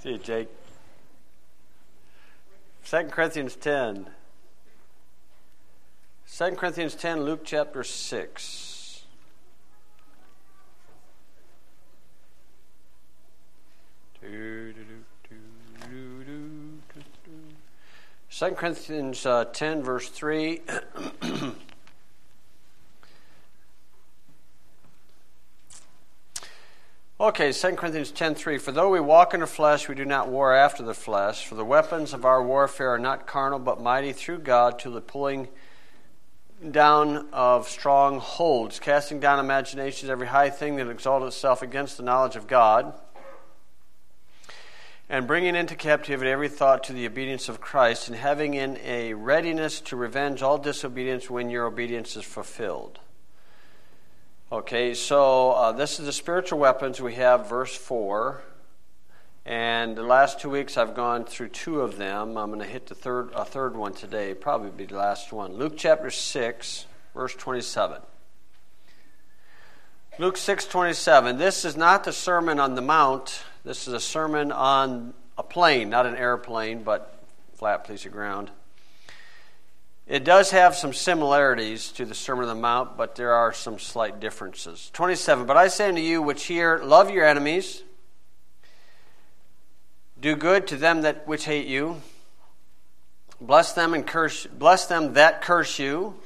See you, Jake. 2 Corinthians 10. 2 Corinthians 10, Luke chapter 6. Second Corinthians 10, verse 3. Okay, 2 Corinthians 10:3. For though we walk in the flesh, we do not war after the flesh. For the weapons of our warfare are not carnal, but mighty through God to the pulling down of strongholds, casting down imaginations, every high thing that exalts itself against the knowledge of God, and bringing into captivity every thought to the obedience of Christ, and having in a readiness to revenge all disobedience when your obedience is fulfilled. Okay, so this is the spiritual weapons. We have verse 4. And the last 2 weeks I've gone through two of them. I'm going to hit a third one today. Probably be the last one. Luke chapter 6, verse 27. Luke 6:27. This is not the Sermon on the Mount. This is a sermon on a plane, not an airplane, but flat piece of ground. It does have some similarities to the Sermon on the Mount, but there are some slight differences. 27, but I say unto you which hear, love your enemies, do good to them that which hate you, bless them that curse you,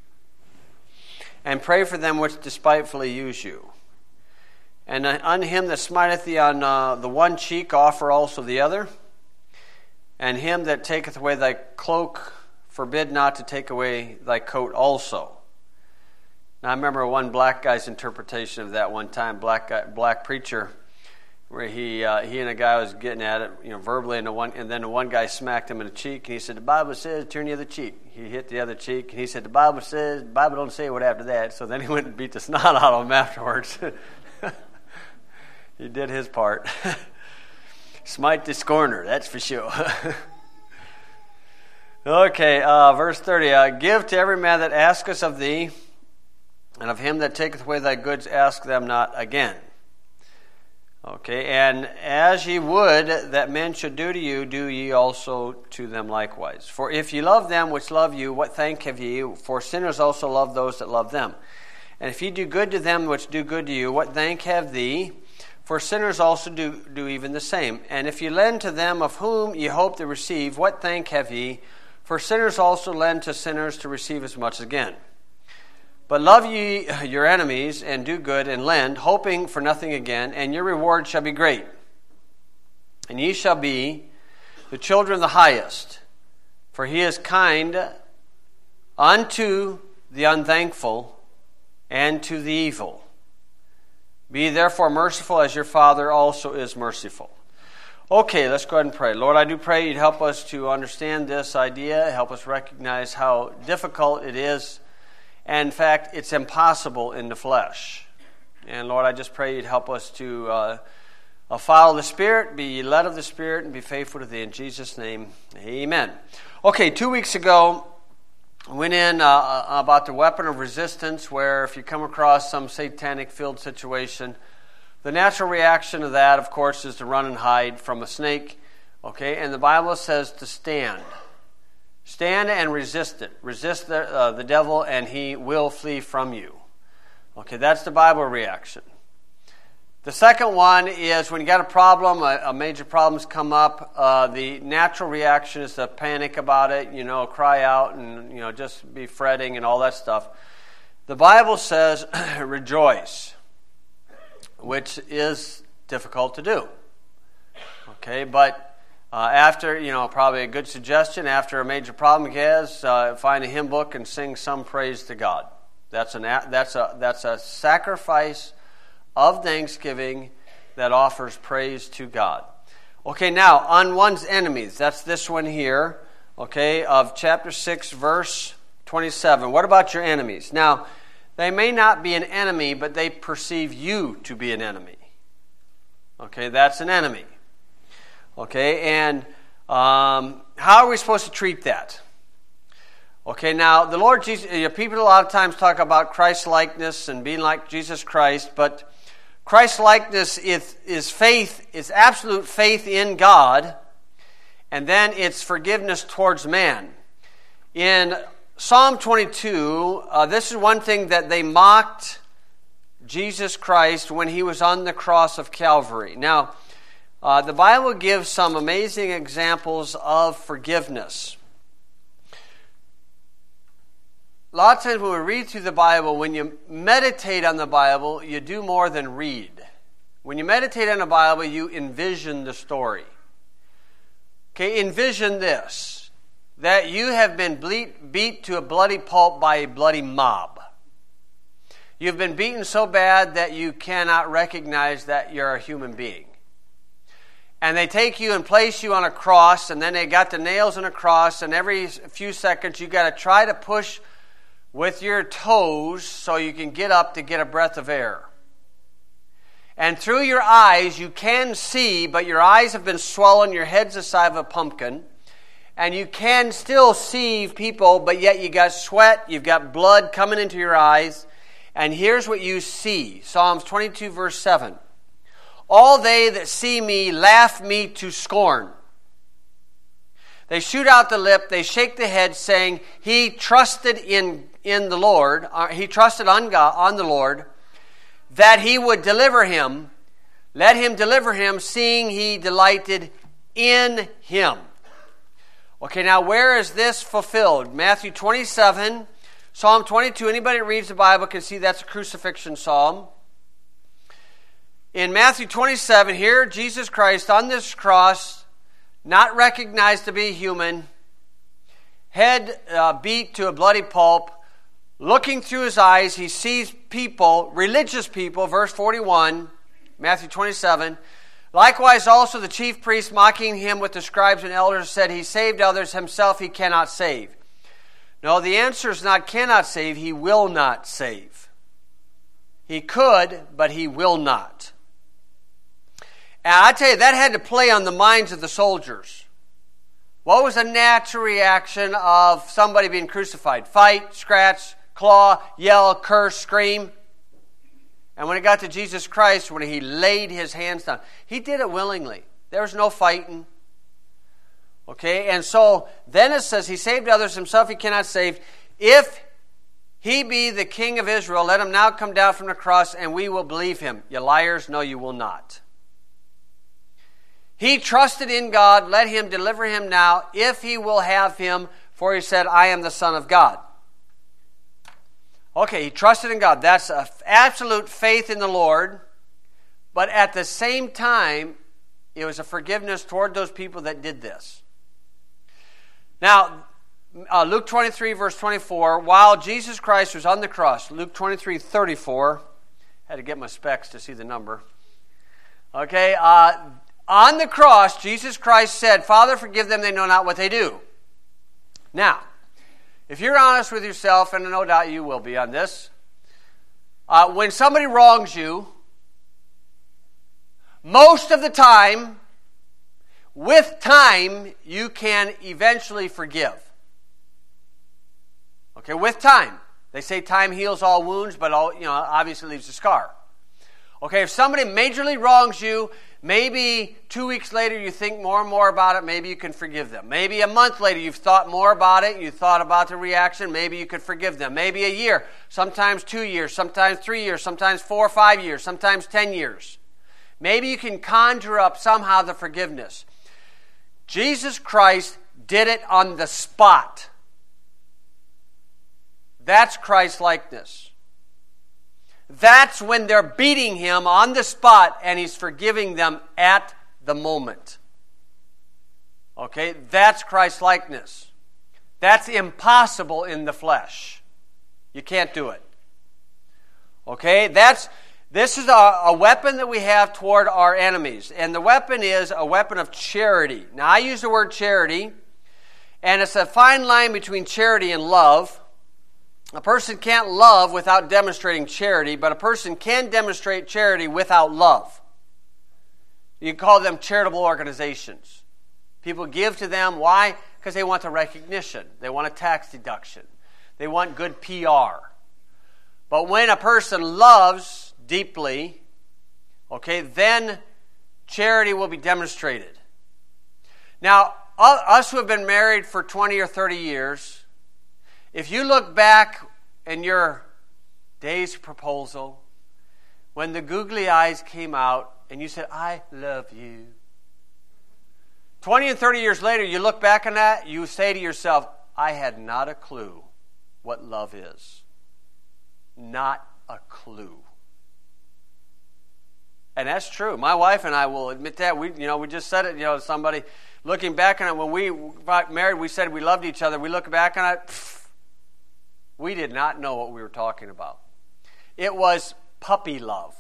and pray for them which despitefully use you. And unto him that smiteth thee on the one cheek offer also the other, and him that taketh away thy cloak forbid not to take away thy coat also. Now I remember one black guy's interpretation of that one time, black preacher, where he and a guy was getting at it, verbally, and then the one guy smacked him in the cheek, and he said, the Bible says turn the other cheek. He hit the other cheek, and he said, the Bible don't say what after that. So then he went and beat the snot out of him afterwards. He did his part. Smite the scorner, that's for sure. Okay, verse 30. Give to every man that asketh of thee, and of him that taketh away thy goods ask them not again. Okay, and as ye would that men should do to you, do ye also to them likewise. For if ye love them which love you, what thank have ye? For sinners also love those that love them. And if ye do good to them which do good to you, what thank have thee? For sinners also do even the same. And if ye lend to them of whom ye hope to receive, what thank have ye? For sinners also lend to sinners to receive as much again. But love ye your enemies, and do good, and lend, hoping for nothing again, and your reward shall be great. And ye shall be the children of the highest, for he is kind unto the unthankful and to the evil. Be therefore merciful as your Father also is merciful. Okay, let's go ahead and pray. Lord, I do pray you'd help us to understand this idea, help us recognize how difficult it is, and in fact, it's impossible in the flesh. And Lord, I just pray you'd help us to follow the Spirit, be led of the Spirit, and be faithful to thee. In Jesus' name, amen. Okay, 2 weeks ago, I went in about the weapon of resistance, where if you come across some satanic-filled situation, the natural reaction to that, of course, is to run and hide from a snake. Okay, and the Bible says to stand. Stand and resist it. Resist the devil, and he will flee from you. Okay, that's the Bible reaction. The second one is when you got a problem, a major problem's come up, the natural reaction is to panic about it, cry out and, just be fretting and all that stuff. The Bible says rejoice, which is difficult to do. Okay, but after, probably a good suggestion, after a major problem he has, find a hymn book and sing some praise to God. That's a sacrifice of thanksgiving that offers praise to God. Okay, now, on one's enemies, that's this one here, okay, of chapter 6, verse 27. What about your enemies? Now, they may not be an enemy, but they perceive you to be an enemy. Okay, that's an enemy. Okay, and how are we supposed to treat that? Okay, now, the Lord Jesus, people a lot of times talk about Christ-likeness and being like Jesus Christ, but Christ-likeness is faith, is absolute faith in God, and then it's forgiveness towards man. In Psalm 22, this is one thing that they mocked Jesus Christ when he was on the cross of Calvary. Now, the Bible gives some amazing examples of forgiveness. A lot of times when we read through the Bible, when you meditate on the Bible, you do more than read. When you meditate on the Bible, you envision the story. Okay, envision this, that you have been beat to a bloody pulp by a bloody mob. You've been beaten so bad that you cannot recognize that you're a human being. And they take you and place you on a cross, and then they got the nails in a cross, and every few seconds you got to try to push with your toes so you can get up to get a breath of air. And through your eyes you can see, but your eyes have been swollen, your head's the size of a pumpkin, and you can still see people, but yet you got sweat, you've got blood coming into your eyes, and here's what you see. Psalms 22 verse 7. All they that see me laugh me to scorn. They shoot out the lip, they shake the head, saying, he trusted in the Lord, he trusted on God, on the Lord, that he would deliver him. Let him deliver him, seeing he delighted in him. Okay, now where is this fulfilled? Matthew 27, Psalm 22. Anybody that reads the Bible can see that's a crucifixion psalm. In Matthew 27, here Jesus Christ on this cross, not recognized to be human, head beat to a bloody pulp, looking through his eyes, he sees people, religious people, verse 41, Matthew 27. Likewise also the chief priests mocking him with the scribes and elders said, he saved others, himself he cannot save. No, the answer is not cannot save, he will not save. He could, but he will not. And I tell you, that had to play on the minds of the soldiers. What was the natural reaction of somebody being crucified? Fight, scratch, claw, yell, curse, scream. And when it got to Jesus Christ, when he laid his hands down, he did it willingly. There was no fighting. Okay, and so then it says, he saved others, himself he cannot save. If he be the King of Israel, let him now come down from the cross, and we will believe him. You liars, no, you will not. He trusted in God, let him deliver him now, if he will have him, for he said, I am the Son of God. Okay, he trusted in God. That's an absolute faith in the Lord. But at the same time, it was a forgiveness toward those people that did this. Now, Luke 23, verse 24, while Jesus Christ was on the cross, Luke 23, 34, had to get my specs to see the number. Okay, on the cross, Jesus Christ said, Father, forgive them, they know not what they do. Now, if you're honest with yourself, and no doubt you will be on this, when somebody wrongs you, most of the time, with time, you can eventually forgive. Okay, with time. They say time heals all wounds, but obviously leaves a scar. Okay, if somebody majorly wrongs you, maybe 2 weeks later you think more and more about it, maybe you can forgive them. Maybe a month later you've thought more about it, you thought about the reaction, maybe you could forgive them. Maybe a year, sometimes 2 years, sometimes 3 years, sometimes 4 or 5 years, sometimes 10 years. Maybe you can conjure up somehow the forgiveness. Jesus Christ did it on the spot. That's Christ-likeness. That's when they're beating him on the spot and he's forgiving them at the moment. Okay, that's Christ-likeness. That's impossible in the flesh. You can't do it. Okay, this is a weapon that we have toward our enemies. And the weapon is a weapon of charity. Now, I use the word charity, and it's a fine line between charity and love. A person can't love without demonstrating charity, but a person can demonstrate charity without love. You call them charitable organizations. People give to them. Why? Because they want the recognition. They want a tax deduction. They want good PR. But when a person loves deeply, okay, then charity will be demonstrated. Now, us who have been married for 20 or 30 years, if you look back in your day's proposal, when the googly eyes came out and you said, I love you. 20 and 30 years later, you look back on that, you say to yourself, I had not a clue what love is. Not a clue. And that's true. My wife and I will admit that. We just said it, to somebody. Looking back on it, when we got married, we said we loved each other. We look back on it, we did not know what we were talking about. It was puppy love.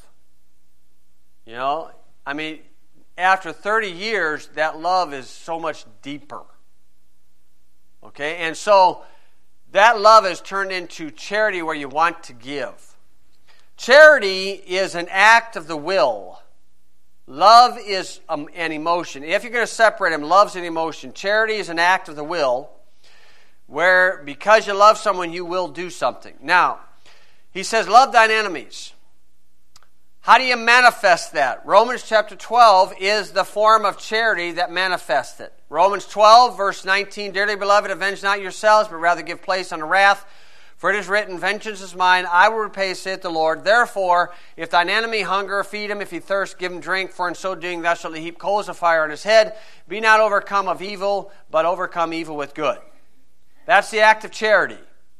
After 30 years, that love is so much deeper. Okay? And so that love has turned into charity where you want to give. Charity is an act of the will. Love is an emotion. If you're going to separate them, love's an emotion. Charity is an act of the will where because you love someone, you will do something. Now, he says, love thine enemies. How do you manifest that? Romans chapter 12 is the form of charity that manifests it. Romans 12, verse 19, Dearly beloved, avenge not yourselves, but rather give place unto wrath. For it is written, Vengeance is mine, I will repay, saith the Lord. Therefore, if thine enemy hunger, feed him. If he thirst, give him drink. For in so doing thou shalt heap coals of fire on his head. Be not overcome of evil, but overcome evil with good. That's the act of charity.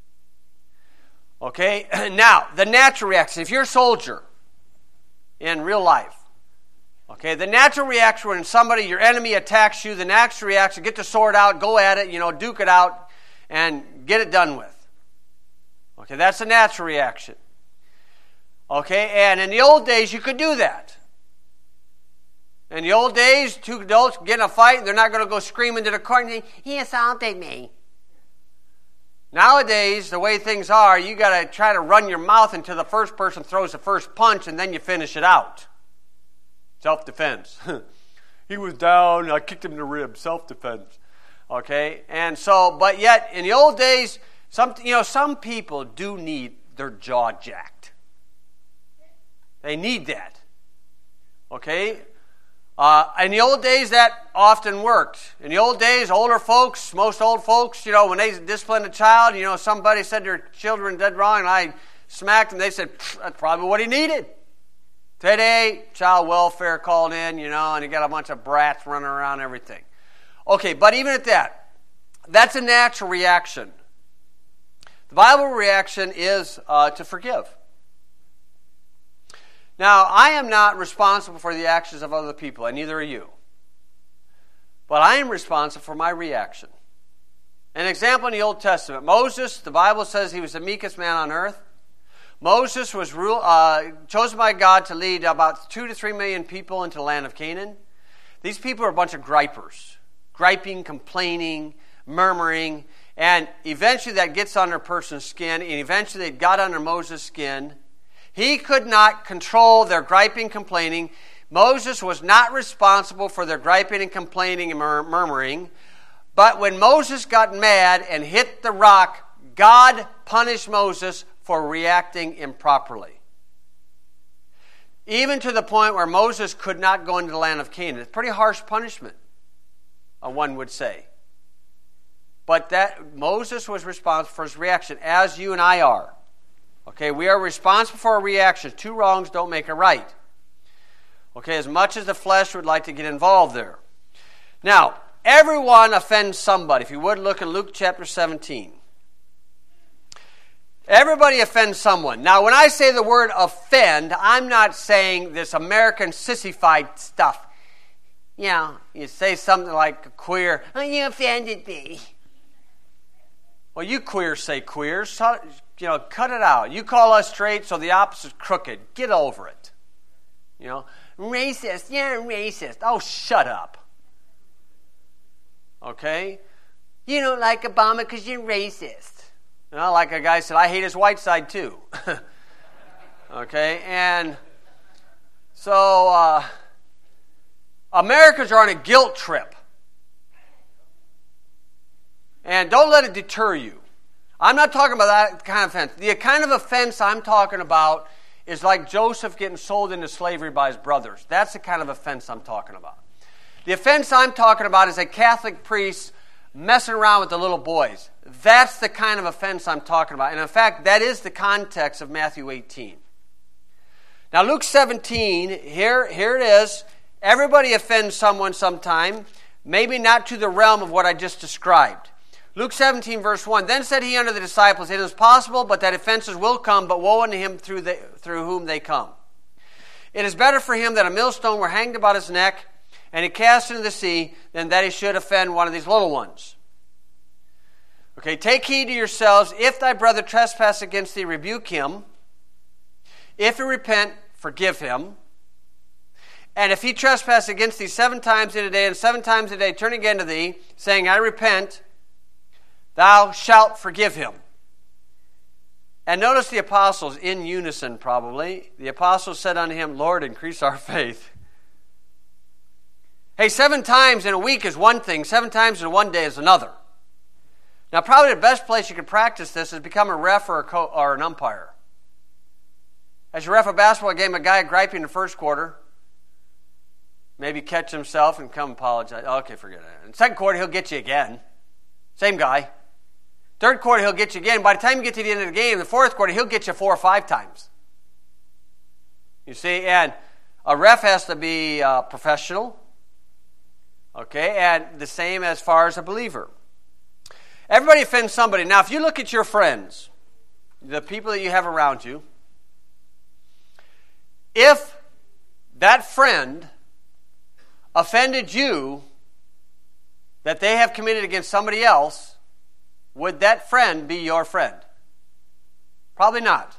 Okay? Now, the natural reaction. If you're a soldier in real life, okay, the natural reaction when somebody, your enemy, attacks you, the natural reaction, get the sword out, go at it, duke it out, and get it done with. Okay, that's a natural reaction. Okay, and in the old days, you could do that. In the old days, two adults get in a fight, and they're not going to go screaming to the court and say, he assaulted me. Nowadays, the way things are, you got to try to run your mouth until the first person throws the first punch, and then you finish it out. Self-defense. He was down, I kicked him in the ribs. Self-defense. Okay, and so, but yet, in the old days, some people do need their jaw jacked. They need that. Okay? In the old days, that often worked. In the old days, older folks, most old folks, when they disciplined a child, somebody said their children did wrong, and I smacked them. They said, that's probably what he needed. Today, child welfare called in, and you got a bunch of brats running around and everything. Okay, but even at that, that's a natural reaction. The Bible reaction is to forgive. Now, I am not responsible for the actions of other people, and neither are you. But I am responsible for my reaction. An example in the Old Testament. Moses, the Bible says he was the meekest man on earth. Moses was chosen by God to lead about 2 to 3 million people into the land of Canaan. These people are a bunch of gripers. Griping, complaining, murmuring. And eventually that gets under a person's skin. And eventually it got under Moses' skin. He could not control their griping, complaining. Moses was not responsible for their griping and complaining and murmuring. But when Moses got mad and hit the rock, God punished Moses for reacting improperly. Even to the point where Moses could not go into the land of Canaan. It's a pretty harsh punishment, one would say. But that Moses was responsible for his reaction, as you and I are. Okay, we are responsible for our reactions. 2 wrongs don't make a right. Okay, as much as the flesh would like to get involved there. Now, everyone offends somebody. If you would, look in Luke chapter 17. Everybody offends someone. Now, when I say the word offend, I'm not saying this American sissified stuff. You say something like queer. Oh, you offended me. Well, you queers say queers. Cut it out. You call us straight, so the opposite's crooked. Get over it. Racist. You're racist. Oh, shut up. Okay? You don't like Obama because you're racist. Like a guy said, I hate his white side too. Okay? And so, Americans are on a guilt trip. And don't let it deter you. I'm not talking about that kind of offense. The kind of offense I'm talking about is like Joseph getting sold into slavery by his brothers. That's the kind of offense I'm talking about. The offense I'm talking about is a Catholic priest messing around with the little boys. That's the kind of offense I'm talking about. And in fact, that is the context of Matthew 18. Now, Luke 17, here it is. Everybody offends someone sometime, maybe not to the realm of what I just described. Luke 17, verse 1, Then said he unto the disciples, It is possible, but that offenses will come, but woe unto him through whom they come. It is better for him that a millstone were hanged about his neck, and he cast into the sea, than that he should offend one of these little ones. Okay, take heed to yourselves. If thy brother trespass against thee, rebuke him. If he repent, forgive him. And if he trespass against thee 7 times in a day, and 7 times a day turn again to thee, saying, I repent, thou shalt forgive him. And notice the apostles, in unison probably, the apostles said unto him, Lord, increase our faith. Hey, 7 times in a week is one thing, 7 times in one day is another. Now, probably the best place you can practice this is become a ref or an umpire. As you ref a basketball game, a guy griping in the first quarter, maybe catch himself and come apologize. Okay, forget it. In the second quarter, he'll get you again. Same guy. Third quarter, he'll get you again. By the time you get to the end of the game, the fourth quarter, he'll get you 4 or 5 times. You see, and a ref has to be professional. Okay, and the same as far as a believer. Everybody offends somebody. Now, if you look at your friends, the people that you have around you, if that friend offended you that they have committed against somebody else, would that friend be your friend? Probably not.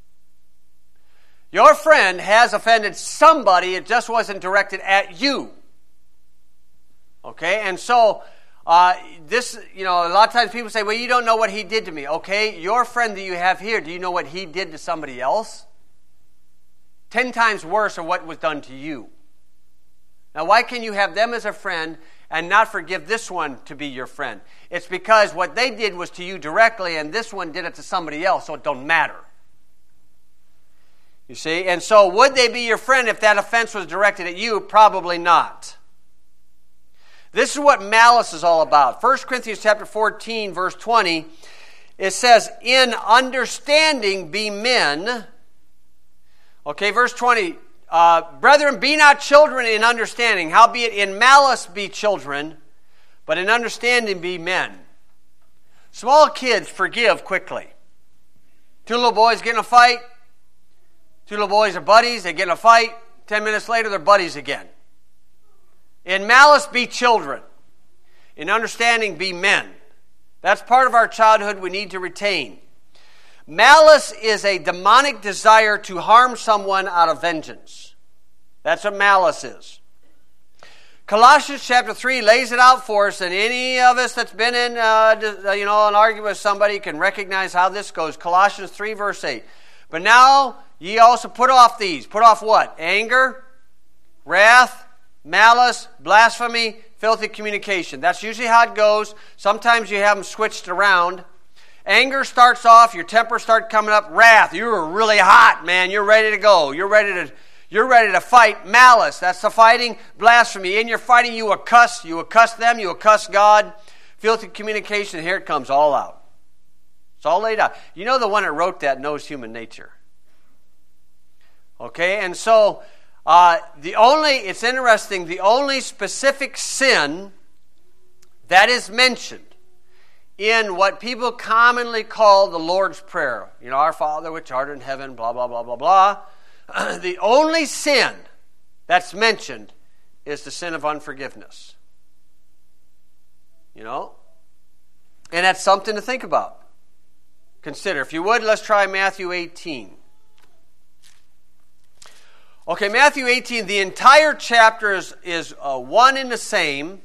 Your friend has offended somebody, it just wasn't directed at you. Okay, and so a lot of times people say, well, you don't know what he did to me. Okay, your friend that you have here, do you know what he did to somebody else? 10 times worse than what was done to you. Now, why can you have them as a friend and not forgive this one to be your friend? It's because what they did was to you directly, and this one did it to somebody else, so it don't matter. You see? And so would they be your friend if that offense was directed at you? Probably not. This is what malice is all about. 1 Corinthians chapter 14, verse 20, it says, In understanding be men. Okay, verse 20, Brethren, be not children in understanding, howbeit in malice be children, but in understanding be men. Small kids forgive quickly. 2 little boys get in a fight. 2 little boys are buddies. They get in a fight. 10 minutes later, they're buddies again. In malice be children. In understanding be men. That's part of our childhood we need to retain. Malice is a demonic desire to harm someone out of vengeance. That's what malice is. Colossians chapter 3 lays it out for us, and any of us that's been in an argument with somebody can recognize how this goes. Colossians 3 verse 8. But now ye also put off these. Put off what? Anger, wrath, malice, blasphemy, filthy communication. That's usually how it goes. Sometimes you have them switched around. Anger starts off, your temper starts coming up. Wrath, you're really hot, man. You're ready to go. You're ready to fight. Malice, that's the fighting. Blasphemy, in your fighting you will cuss. You will cuss them. You will cuss God. Filthy communication, here it comes all out. It's all laid out. You know the one that wrote that knows human nature. Okay, and so it's interesting, the only specific sin that is mentioned in what people commonly call the Lord's Prayer, our Father which art in heaven, blah, blah, blah, blah, blah, the only sin that's mentioned is the sin of unforgiveness. And that's something to think about. Consider. If you would, let's try Matthew 18. Okay, Matthew 18, the entire chapter is one and the same.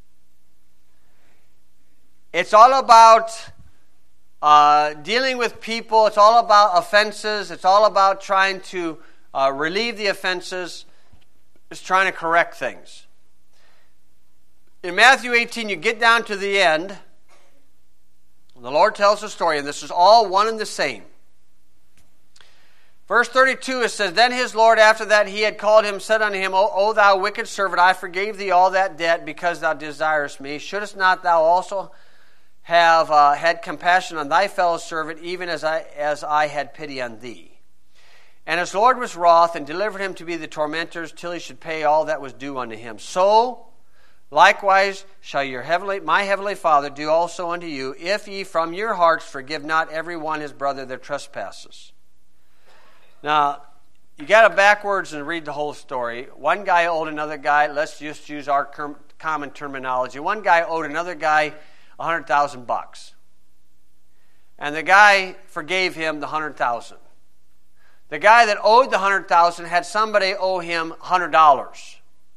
It's all about dealing with people. It's all about offenses. It's all about trying to relieve the offenses. It's trying to correct things. In Matthew 18, you get down to the end. The Lord tells a story, and this is all one and the same. Verse 32, it says, Then his Lord, after that he had called him, said unto him, O thou wicked servant, I forgave thee all that debt, because thou desirest me. Shouldest not thou also have had compassion on thy fellow servant, even as I had pity on thee? And his Lord was wroth, and delivered him to be the tormentors, till he should pay all that was due unto him. So likewise shall my heavenly Father do also unto you, if ye from your hearts forgive not every one his brother their trespasses. Now, you got to backwards and read the whole story. One guy owed another guy, let's just use our common terminology. One guy owed another guy $100,000. And the guy forgave him the $100,000. The guy that owed the $100,000 had somebody owe him $100.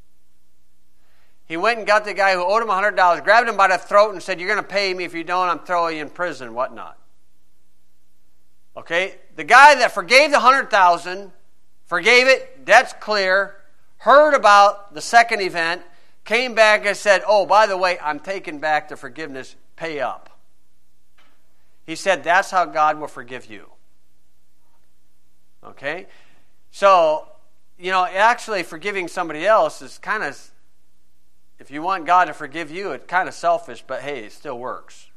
He went and got the guy who owed him $100, grabbed him by the throat and said, You're going to pay me. If you don't, I'm throwing you in prison and whatnot. Okay? The guy that forgave the $100,000, forgave it, debt's clear, heard about the second event, came back and said, Oh, by the way, I'm taking back the forgiveness, pay up. He said, that's how God will forgive you. Okay? So, actually forgiving somebody else is kind of, if you want God to forgive you, it's kind of selfish, but hey, it still works.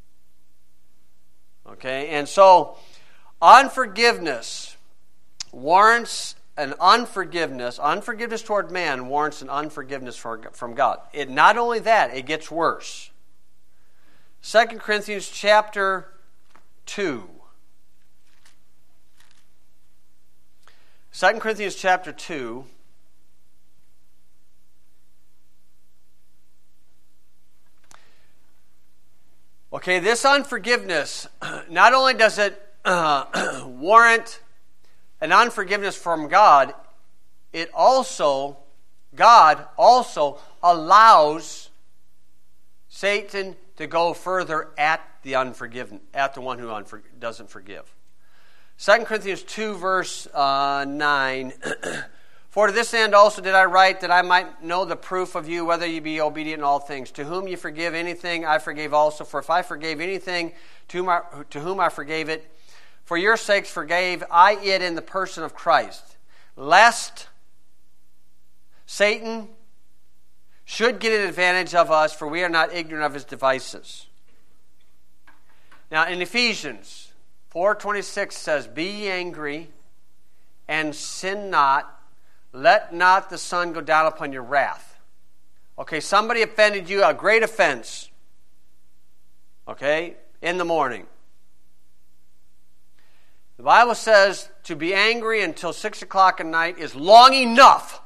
Okay? And so, unforgiveness warrants an unforgiveness. Unforgiveness toward man warrants an unforgiveness from God. It not only that, it gets worse. 2 Corinthians chapter 2. 2 Corinthians chapter 2. Okay, this unforgiveness, not only does it warrant an unforgiveness from God, God also allows Satan to go further at the unforgiven, at the one who doesn't forgive. 2 Corinthians 2 verse 9, For to this end also did I write, that I might know the proof of you, whether you be obedient in all things. To whom you forgive anything, I forgave also. For if I forgave anything, to whom I forgave it, for your sakes forgave I it in the person of Christ, lest Satan should get an advantage of us, for we are not ignorant of his devices. Now in Ephesians 4:26 says, Be ye angry, and sin not. Let not the sun go down upon your wrath. Okay, somebody offended you, a great offense. Okay, in the morning. The Bible says to be angry until 6 o'clock at night is long enough.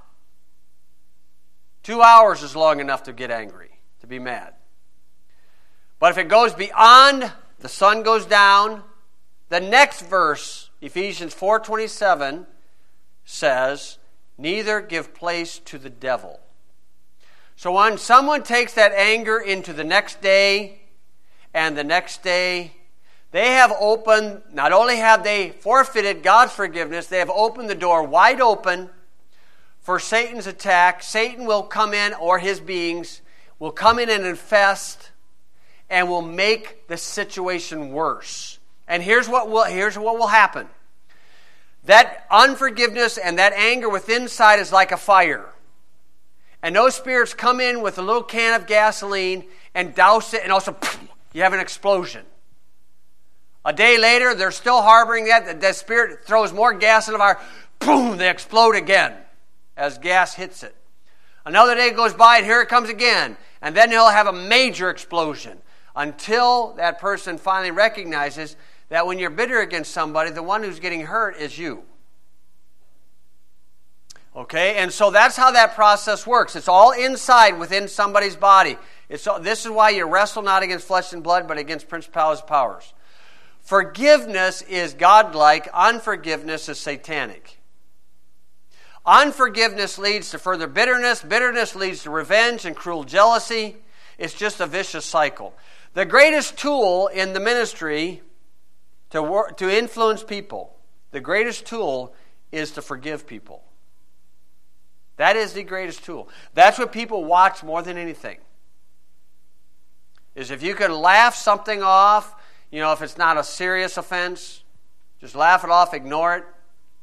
2 hours is long enough to get angry, to be mad. But if it goes beyond, the sun goes down, the next verse, Ephesians 4:27, says, Neither give place to the devil. So when someone takes that anger into the next day and the next day, they have opened, not only have they forfeited God's forgiveness, they have opened the door wide open for Satan's attack. Satan will come in, or his beings will come in and infest, and will make the situation worse. And here's what will happen. That unforgiveness and that anger within inside is like a fire. And those spirits come in with a little can of gasoline and douse it, and also you have an explosion. A day later, they're still harboring that. The spirit throws more gas in the fire. Boom, they explode again as gas hits it. Another day goes by, and here it comes again. And then he'll have a major explosion until that person finally recognizes that when you're bitter against somebody, the one who's getting hurt is you. Okay, and so that's how that process works. It's all inside within somebody's body. This is why you wrestle not against flesh and blood, but against principalities and powers. Forgiveness is godlike. Unforgiveness is satanic. Unforgiveness leads to further bitterness. Bitterness leads to revenge and cruel jealousy. It's just a vicious cycle. The greatest tool in the ministry to influence people, the greatest tool is to forgive people. That is the greatest tool. That's what people watch more than anything. Is if you can laugh something off, if it's not a serious offense, just laugh it off, ignore it.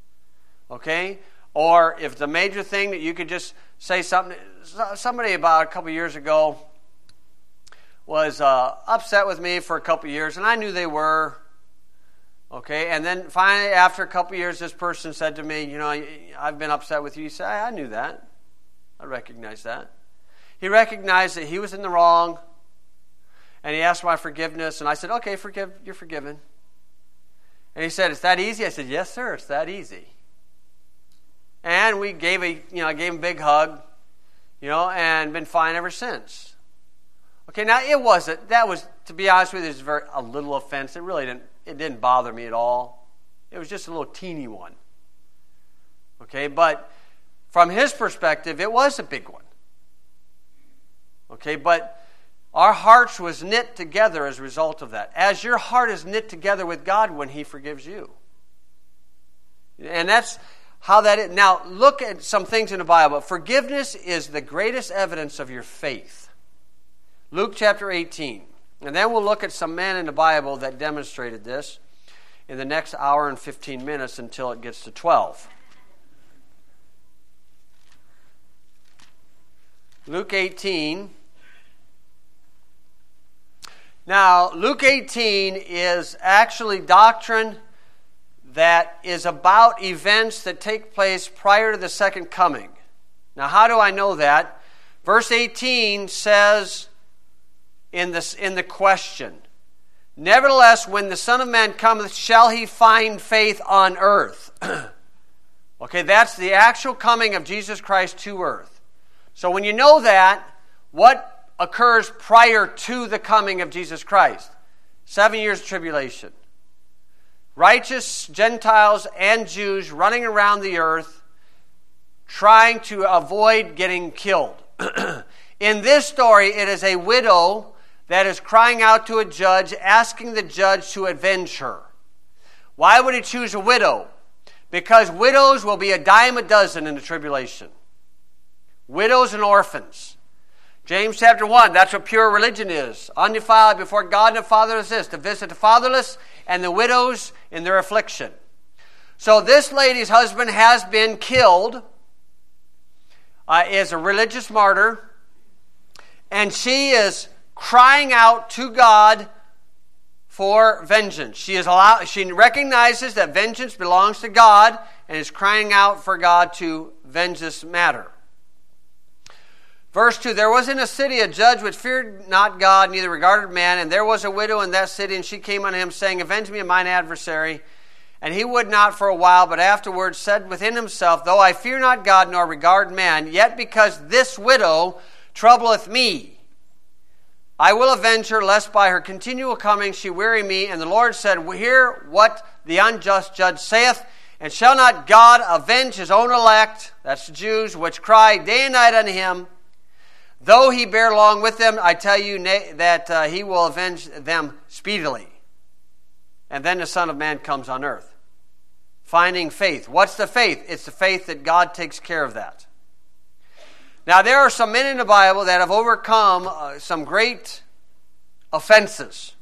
Okay? Or if it's a major thing that you could just say something. Somebody about a couple years ago was upset with me for a couple years, and I knew they were. Okay? And then finally, after a couple years, this person said to me, I've been upset with you. He said, I knew that. I recognize that. He recognized that he was in the wrong, and he asked my forgiveness, and I said, okay, you're forgiven. And he said, it's that easy? I said, yes, sir, it's that easy. And we gave I gave him a big hug, and been fine ever since. Okay, now that was, to be honest with you, it was a little offense. It didn't bother me at all. It was just a little teeny one. Okay, but from his perspective, it was a big one. Okay, but our hearts was knit together as a result of that. As your heart is knit together with God when He forgives you. And that's how that is. Now, look at some things in the Bible. Forgiveness is the greatest evidence of your faith. Luke chapter 18. And then we'll look at some men in the Bible that demonstrated this in the next hour and 15 minutes until it gets to 12. Luke 18. Now, Luke 18 is actually doctrine that is about events that take place prior to the second coming. Now, how do I know that? Verse 18 says in the question, nevertheless, when the Son of Man cometh, shall He find faith on earth? Okay, that's the actual coming of Jesus Christ to earth. So when you know that, what occurs prior to the coming of Jesus Christ? 7 years of tribulation. Righteous Gentiles and Jews running around the earth trying to avoid getting killed. In this story, it is a widow that is crying out to a judge, asking the judge to avenge her. Why would He choose a widow? Because widows will be a dime a dozen in the tribulation. Widows and orphans. James chapter 1, that's what pure religion is. Undefiled before God and the Father is this, to visit the fatherless and the widows in their affliction. So this lady's husband has been killed, is a religious martyr, and she is crying out to God for vengeance. She recognizes that vengeance belongs to God and is crying out for God to avenge this matter. Verse 2, there was in a city a judge which feared not God, neither regarded man, and there was a widow in that city, and she came unto him, saying, avenge me of mine adversary. And he would not for a while, but afterwards said within himself, though I fear not God, nor regard man, yet because this widow troubleth me, I will avenge her, lest by her continual coming she weary me. And the Lord said, hear what the unjust judge saith, and shall not God avenge His own elect, that's the Jews, which cry day and night unto Him? Though He bear long with them, I tell you that He will avenge them speedily. And then the Son of Man comes on earth. Finding faith. What's the faith? It's the faith that God takes care of that. Now, there are some men in the Bible that have overcome some great offenses.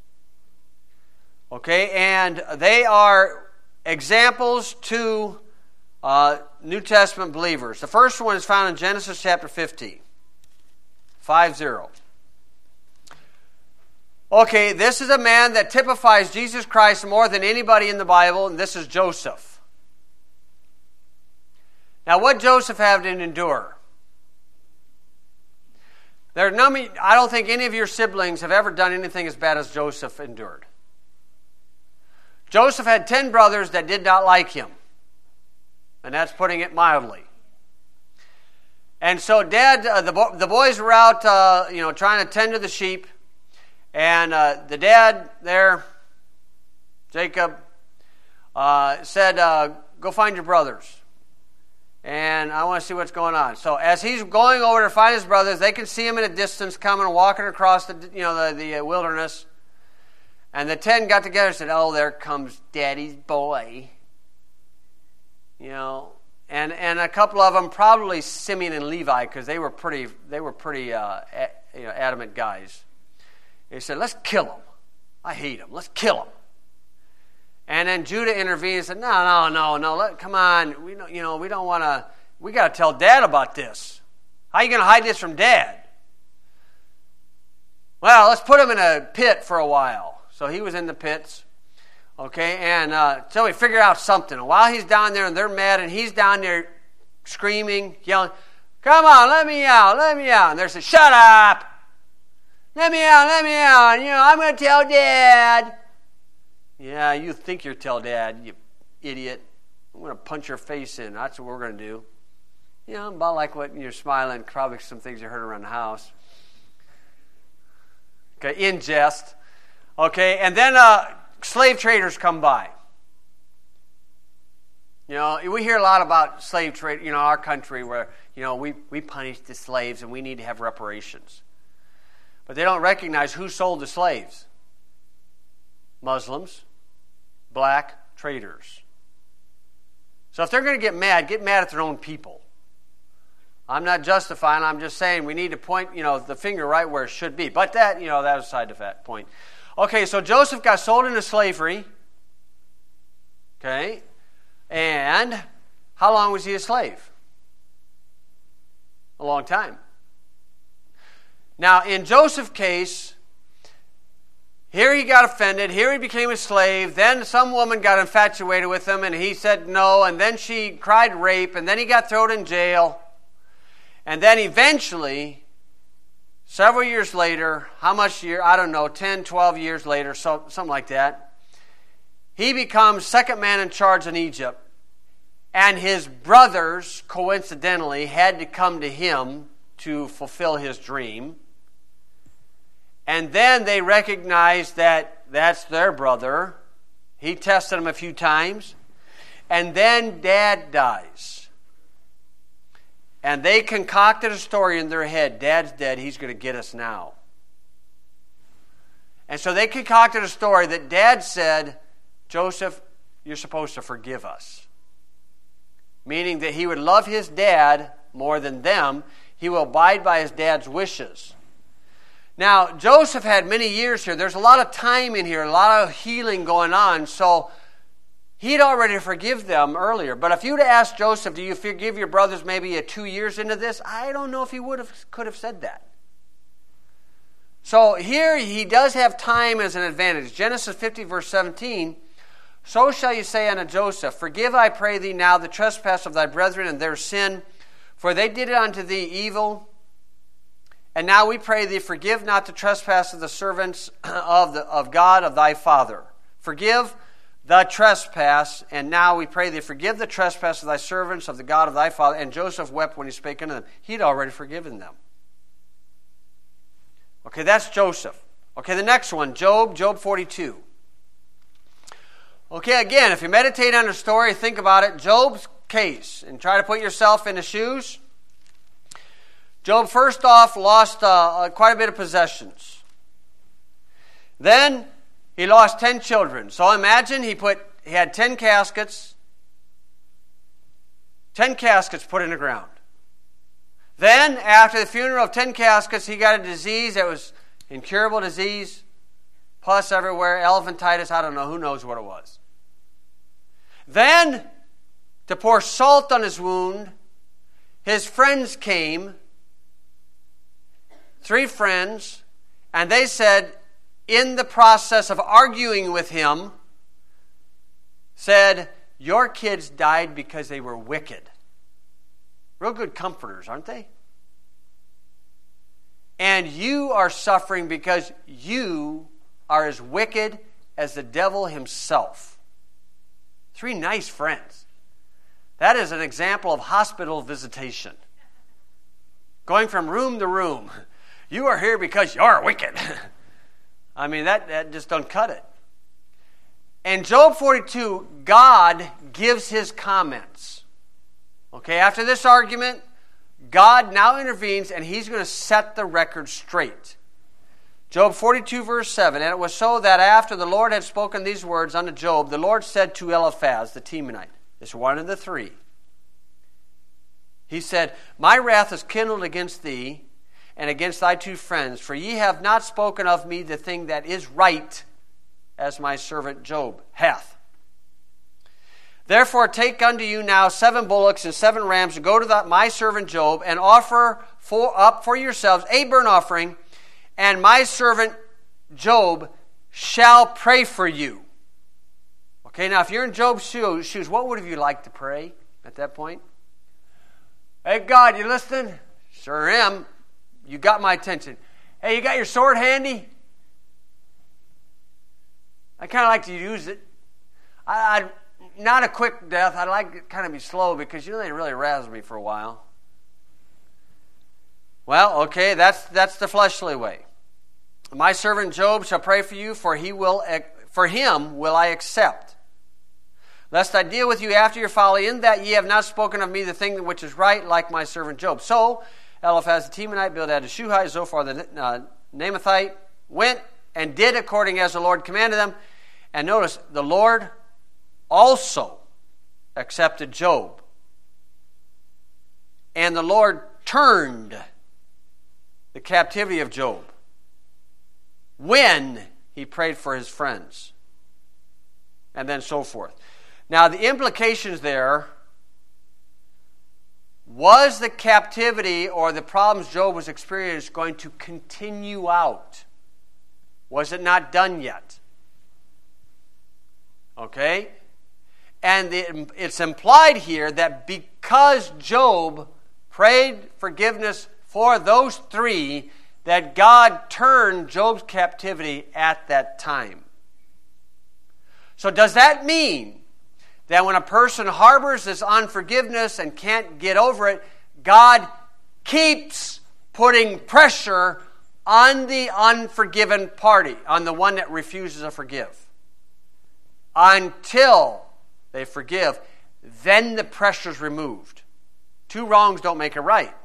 Okay, and they are examples to New Testament believers. The first one is found in Genesis chapter 50. 5-0. Okay, this is a man that typifies Jesus Christ more than anybody in the Bible, and this is Joseph. Now, what Joseph had to endure? I don't think any of your siblings have ever done anything as bad as Joseph endured. Joseph had 10 brothers that did not like him, and that's putting it mildly. And so Dad, the boys were out, trying to tend to the sheep. And the dad there, Jacob, said, go find your brothers. And I want to see what's going on. So as he's going over to find his brothers, they can see him in a distance coming and walking across the wilderness. And the 10 got together and said, oh, there comes Daddy's boy. And a couple of them, probably Simeon and Levi, because they were pretty adamant guys. They said, let's kill him. I hate him. Let's kill him. And then Judah intervened and said, no, come on. We don't want to, we got to tell Dad about this. How are you going to hide this from Dad? Well, let's put him in a pit for a while. So he was in the pits. Okay, and so we figure out something. And while he's down there and they're mad and he's down there screaming, yelling, come on, let me out. And they're saying, shut up. Let me out. I'm going to tell Dad. Yeah, you think you're tell Dad, you idiot. I'm going to punch your face in. That's what we're going to do. About like what you're smiling, probably some things you heard around the house. Okay, in jest. Okay, and then slave traders come by. We hear a lot about slave trade, our country where, we punish the slaves and we need to have reparations. But they don't recognize who sold the slaves. Muslims, black traders. So if they're going to get mad at their own people. I'm not justifying, I'm just saying we need to point, the finger right where it should be. But that, that was aside to that point. Okay, so Joseph got sold into slavery. Okay. And how long was he a slave? A long time. Now, in Joseph's case, here he got offended, here he became a slave, then some woman got infatuated with him and he said no, and then she cried rape, and then he got thrown in jail. And then eventually, several years later, how much year? I don't know, 10, 12 years later, something like that, he becomes second man in charge in Egypt. And his brothers, coincidentally, had to come to him to fulfill his dream. And then they recognized that that's their brother. He tested him a few times. And then Dad dies. And they concocted a story in their head. Dad's dead. He's going to get us now. And so they concocted a story that Dad said, Joseph, you're supposed to forgive us. Meaning that he would love his dad more than them. He will abide by his dad's wishes. Now, Joseph had many years here. There's a lot of time in here, a lot of healing going on. So he'd already forgive them earlier. But if you'd asked Joseph, do you forgive your brothers maybe 2 years into this? I don't know if he could have said that. So here he does have time as an advantage. Genesis 50 verse 17, so shall you say unto Joseph, forgive, I pray thee now, the trespass of thy brethren and their sin, for they did it unto thee evil. And now we pray thee, forgive not the trespass of the servants of God of thy father. Forgive the trespass, and now we pray thee, forgive the trespass of thy servants of the God of thy father. And Joseph wept when he spake unto them. He'd already forgiven them. Okay, that's Joseph. Okay, the next one, Job 42. Okay, again, if you meditate on the story, think about it, Job's case, and try to put yourself in the shoes. Job, first off, lost quite a bit of possessions. Then he lost 10 children. So imagine he had 10 caskets. 10 caskets put in the ground. Then, after the funeral of 10 caskets, he got a disease that was incurable disease, pus everywhere, elephantitis, I don't know, who knows what it was. Then, to pour salt on his wound, his friends came, 3 friends, and they said, in the process of arguing with him, said, your kids died because they were wicked. Real good comforters, aren't they? And you are suffering because you are as wicked as the devil himself. 3 nice friends. That is an example of hospital visitation. Going from room to room. You are here because you're wicked. I mean, that just don't cut it. In Job 42, God gives his comments. Okay, after this argument, God now intervenes and he's going to set the record straight. Job 42 verse 7, and it was so that after the Lord had spoken these words unto Job, the Lord said to Eliphaz the Temanite, it's one of the 3. He said, my wrath is kindled against thee and against thy 2 friends, for ye have not spoken of me the thing that is right, as my servant Job hath. Therefore take unto you now 7 bullocks and 7 rams, and go to my servant Job, and offer up for yourselves a burnt offering, and my servant Job shall pray for you. Okay, now if you're in Job's shoes, what would you like to pray at that point? Hey, God, you listening? Sure am. You got my attention. Hey, you got your sword handy? I kind of like to use it. I'd not a quick death. I'd like to kind of be slow because they really razzed me for a while. Well, okay, that's the fleshly way. My servant Job shall pray for you, for him will I accept. Lest I deal with you after your folly, in that ye have not spoken of me the thing which is right, like my servant Job. So Eliphaz the Temanite, Bildad the Shuhite, Zophar the Naamathite went and did according as the Lord commanded them. And notice, the Lord also accepted Job. And the Lord turned the captivity of Job when he prayed for his friends. And then so forth. Now, the implications there, was the captivity or the problems Job was experiencing going to continue out? Was it not done yet? Okay? And it's implied here that because Job prayed forgiveness for those 3, that God turned Job's captivity at that time. So does that mean that when a person harbors this unforgiveness and can't get over it, God keeps putting pressure on the unforgiven party, on the one that refuses to forgive? Until they forgive, then the pressure is removed. 2 wrongs don't make a right.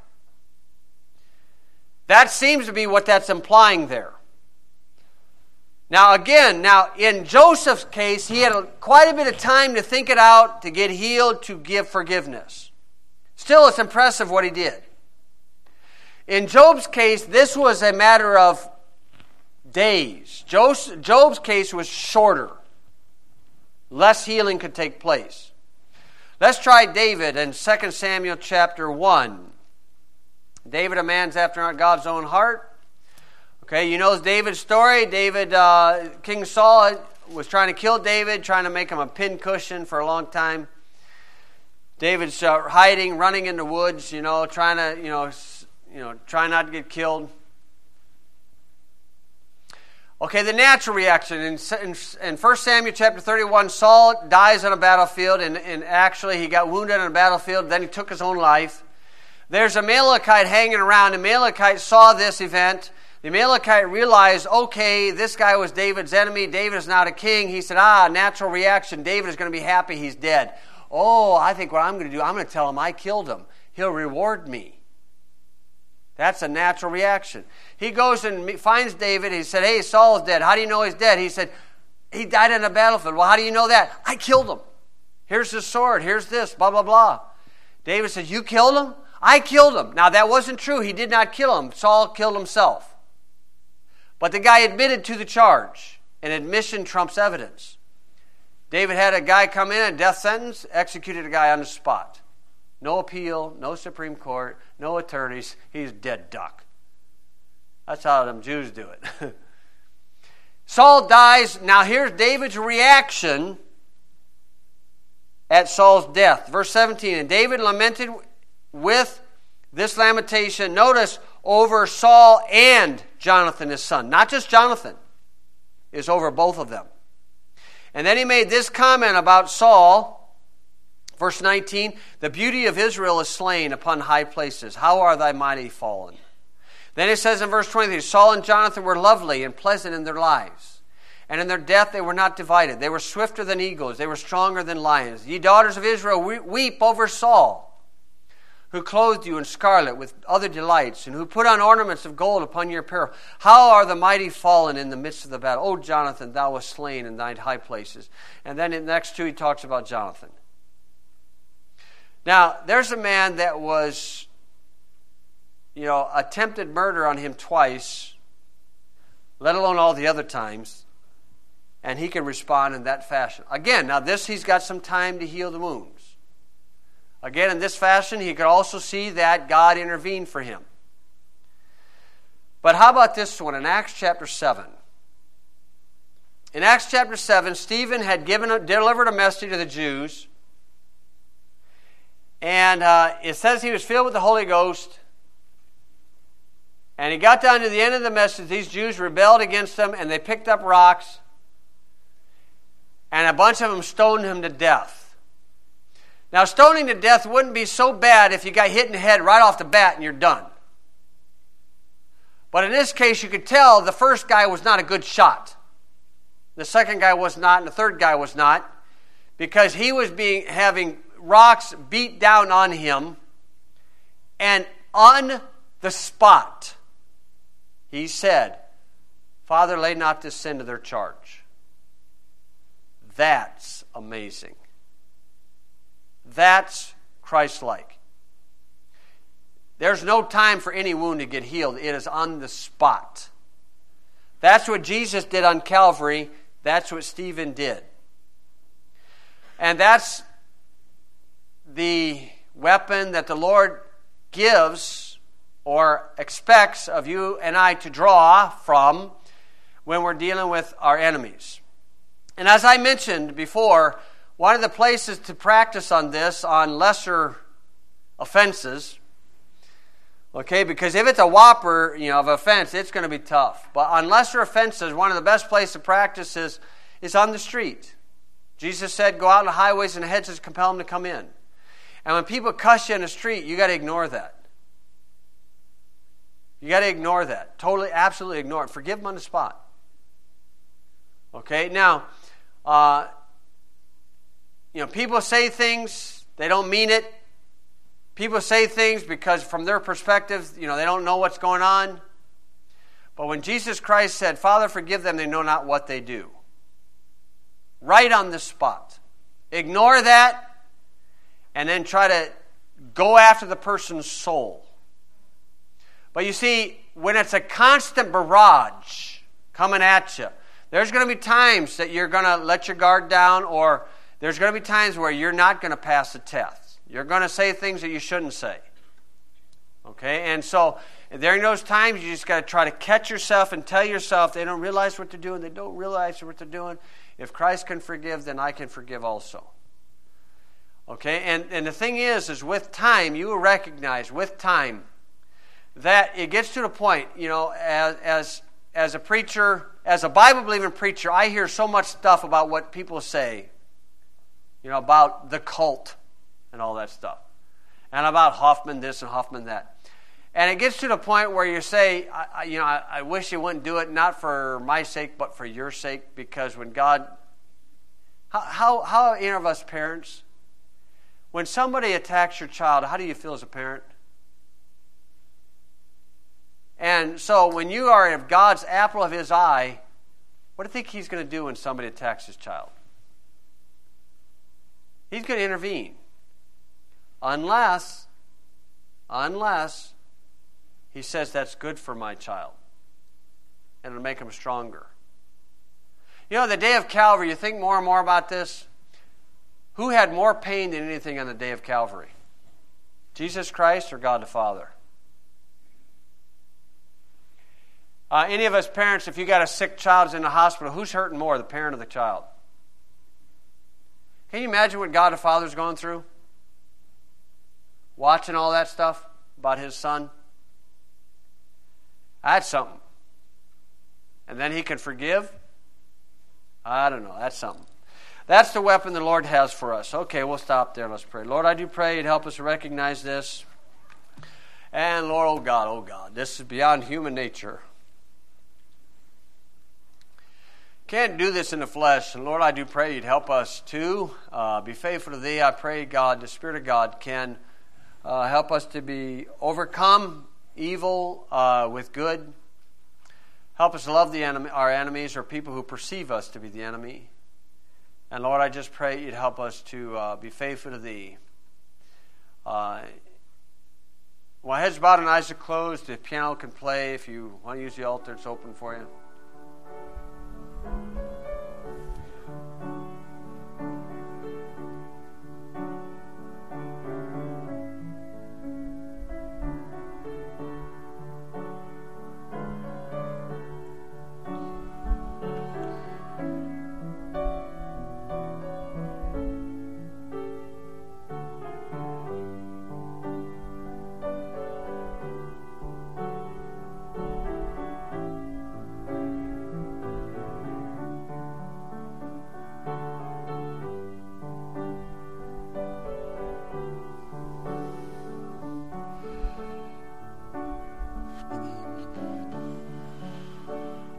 That seems to be what that's implying there. Now in Joseph's case, he had quite a bit of time to think it out, to get healed, to give forgiveness. Still, it's impressive what he did. In Job's case, this was a matter of days. Job's case was shorter. Less healing could take place. Let's try David in 2 Samuel chapter 1. David, a man's after God's own heart. Okay, you know David's story. King Saul was trying to kill David, trying to make him a pincushion for a long time. David's hiding, running in the woods, trying not to get killed. Okay, the natural reaction. In 1 Samuel chapter 31, Saul dies on a battlefield, and actually he got wounded on a battlefield, then he took his own life. There's a Amalekite hanging around. The Amalekite saw this event. The Amalekite realized, okay, this guy was David's enemy. David is not a king. He said, natural reaction. David is going to be happy he's dead. Oh, I think what I'm going to do, I'm going to tell him I killed him. He'll reward me. That's a natural reaction. He goes and finds David. He said, hey, Saul's dead. How do you know he's dead? He said, he died on the battlefield. Well, how do you know that? I killed him. Here's his sword. Here's this, blah, blah, blah. David said, you killed him? I killed him. Now, that wasn't true. He did not kill him. Saul killed himself. But the guy admitted to the charge, and admission trumps evidence. David had a guy come in, a death sentence, executed a guy on the spot. No appeal, no Supreme Court, no attorneys. He's dead duck. That's how them Jews do it. Saul dies. Now here's David's reaction at Saul's death. Verse 17, and David lamented with this lamentation, notice, over Saul and Jonathan his son. Not just Jonathan. It's over both of them. And then he made this comment about Saul. Verse 19, the beauty of Israel is slain upon high places. How are thy mighty fallen? Then it says in verse 23, Saul and Jonathan were lovely and pleasant in their lives. And in their death they were not divided. They were swifter than eagles. They were stronger than lions. Ye daughters of Israel, weep over Saul, who clothed you in scarlet with other delights, and who put on ornaments of gold upon your apparel. How are the mighty fallen in the midst of the battle? O Jonathan, thou wast slain in thine high places. And then in the next 2 he talks about Jonathan. Now, there's a man that was, attempted murder on him twice, let alone all the other times. And he can respond in that fashion. Again, now this, he's got some time to heal the wounds. Again, in this fashion, he could also see that God intervened for him. But how about this one in Acts chapter 7? In Acts chapter 7, Stephen had delivered a message to the Jews. And it says he was filled with the Holy Ghost. And he got down to the end of the message. These Jews rebelled against him, and they picked up rocks. And a bunch of them stoned him to death. Now, stoning to death wouldn't be so bad if you got hit in the head right off the bat and you're done. But in this case, you could tell the first guy was not a good shot. The second guy was not, and the third guy was not, because he was having rocks beat down on him, and on the spot, he said, "Father, lay not this sin to their charge." That's amazing. That's Christ-like. There's no time for any wound to get healed. It is on the spot. That's what Jesus did on Calvary. That's what Stephen did. And that's the weapon that the Lord gives or expects of you and I to draw from when we're dealing with our enemies. And as I mentioned before, one of the places to practice on this, on lesser offenses, okay, because if it's a whopper, of offense, it's going to be tough. But on lesser offenses, one of the best places to practice is on the street. Jesus said, "Go out on the highways and the hedges, compel them to come in." And when people cuss you in the street, you got to ignore that. You got to ignore that. Totally, absolutely ignore it. Forgive them on the spot. Okay, now, people say things, they don't mean it. People say things because from their perspective, they don't know what's going on. But when Jesus Christ said, "Father, forgive them, they know not what they do," right on the spot. Ignore that and then try to go after the person's soul. But you see, when it's a constant barrage coming at you, there's going to be times that you're going to let your guard down, or there's going to be times where you're not going to pass the test. You're going to say things that you shouldn't say. Okay? And so during those times, you just got to try to catch yourself and tell yourself they don't realize what they're doing. They don't realize what they're doing. If Christ can forgive, then I can forgive also. Okay? And the thing is with time, you will recognize with time that it gets to the point, as a preacher, as a Bible-believing preacher, I hear so much stuff about what people say, about the cult and all that stuff. And about Hoffman this and Hoffman that. And it gets to the point where you say, I wish you wouldn't do it, not for my sake, but for your sake, because when God... How any of us parents, when somebody attacks your child, how do you feel as a parent? And so when you are of God's apple of His eye, what do you think He's going to do when somebody attacks His child? He's going to intervene. Unless He says that's good for my child. And it'll make him stronger. The day of Calvary, you think more and more about this. Who had more pain than anything on the day of Calvary? Jesus Christ or God the Father? Any of us parents, if you got a sick child in the hospital, who's hurting more, the parent or the child? Can you imagine what God the Father's going through? Watching all that stuff about His Son? That's something. And then He can forgive? I don't know. That's something. That's the weapon the Lord has for us. Okay, we'll stop there. Let's pray. Lord, I do pray You'd help us to recognize this. And Lord, oh God, this is beyond human nature. Can't do this in the flesh. And Lord, I do pray You'd help us to be faithful to Thee. I pray, God, the Spirit of God can help us to overcome evil with good. Help us to love our enemies or people who perceive us to be the enemy. And Lord, I just pray You'd help us to be faithful to Thee. While heads bowed and eyes are closed, the piano can play. If you want to use the altar, it's open for you.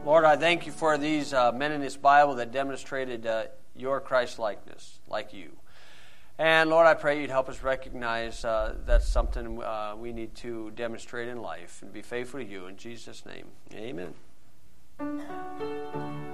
Lord, I thank you for these men in this Bible that demonstrated your Christ-likeness, like you. And Lord, I pray you'd help us recognize that's something we need to demonstrate in life and be faithful to you. In Jesus' name, amen.